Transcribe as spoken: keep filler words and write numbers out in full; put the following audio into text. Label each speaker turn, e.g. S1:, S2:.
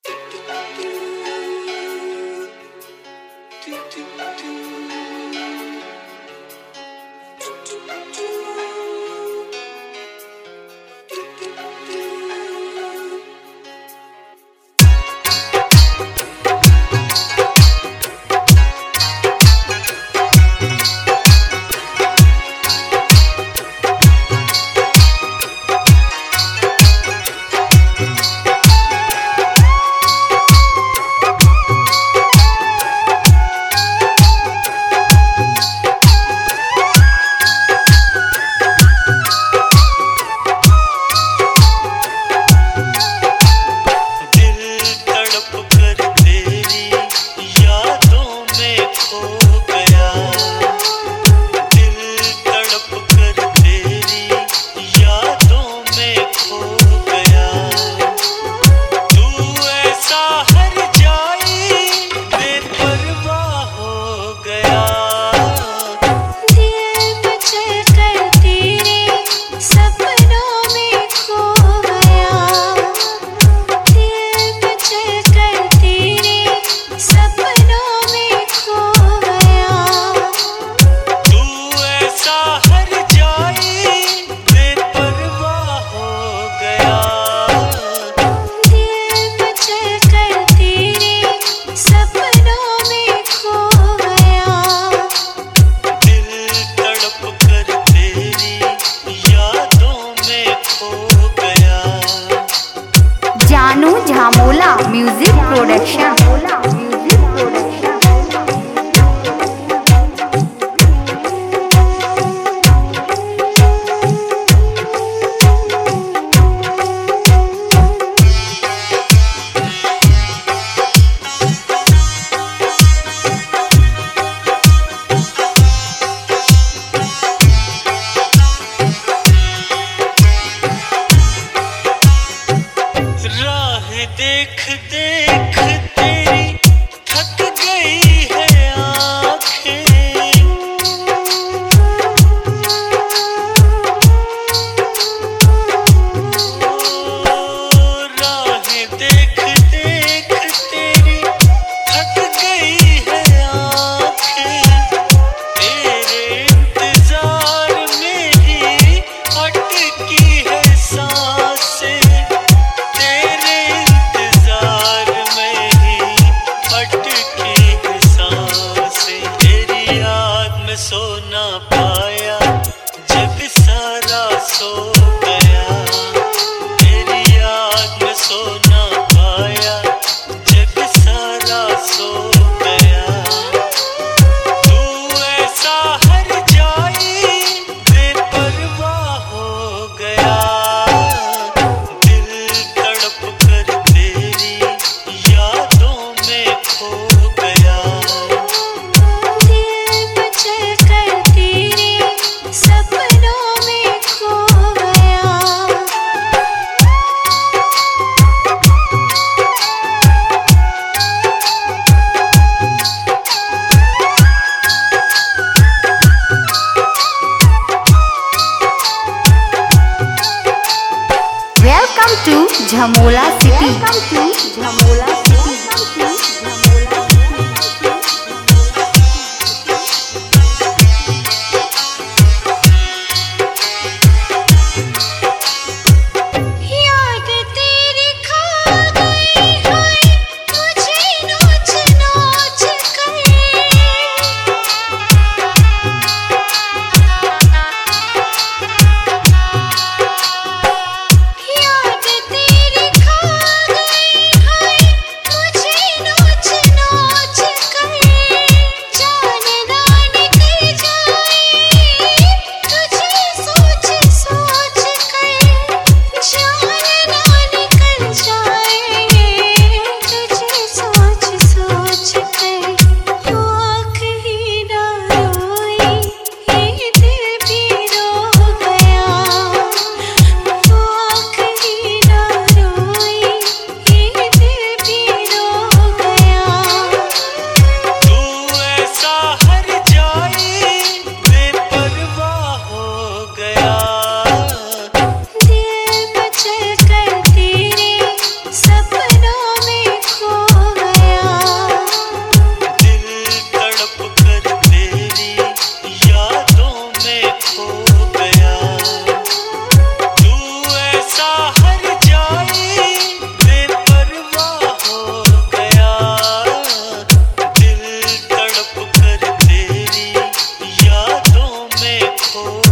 S1: झामोला music production.
S2: देख देख तेरी थक गई है आँखें, ओ राहें देख देख तेरी थक गई है आँखें, तेरे इंतजार में ही अटकी है सांसें, सो ना पाया जग सारा सो गया, तेरी याद में सो ना पाया जग सारा सो गया, तू ऐसा हर जाई बेपरवाह हो गया, दिल तड़प कर तेरी यादों में खो गया।
S1: Welcome to Jhamola City. Welcome to Jhamola City.
S2: खो